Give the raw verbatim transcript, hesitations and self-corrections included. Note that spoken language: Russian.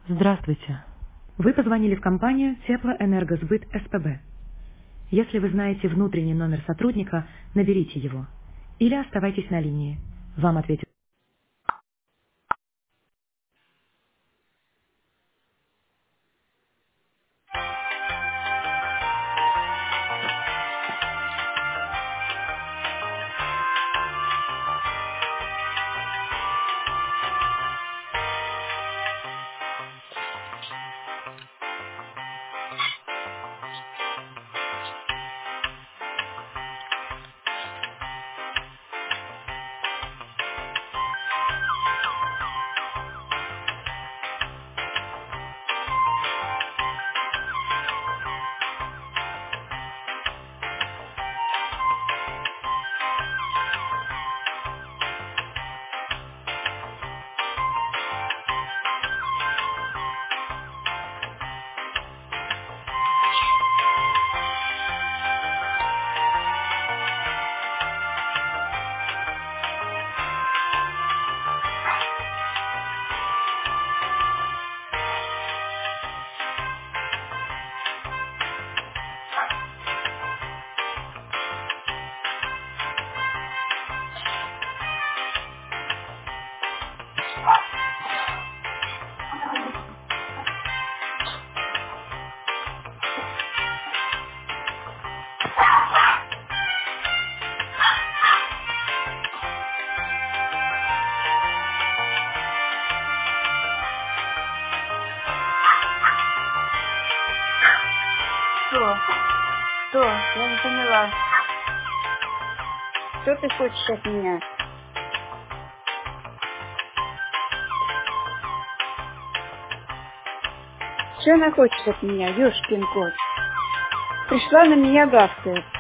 Здравствуйте. Вы позвонили в компанию Теплоэнергосбыт СПБ. Если вы знаете внутренний номер сотрудника, наберите его. Или оставайтесь на линии. Вам ответят. Что? Что? Я не поняла. Что ты хочешь от меня? Что она хочет от меня, ёшкин кот? Пришла на меня гавкает.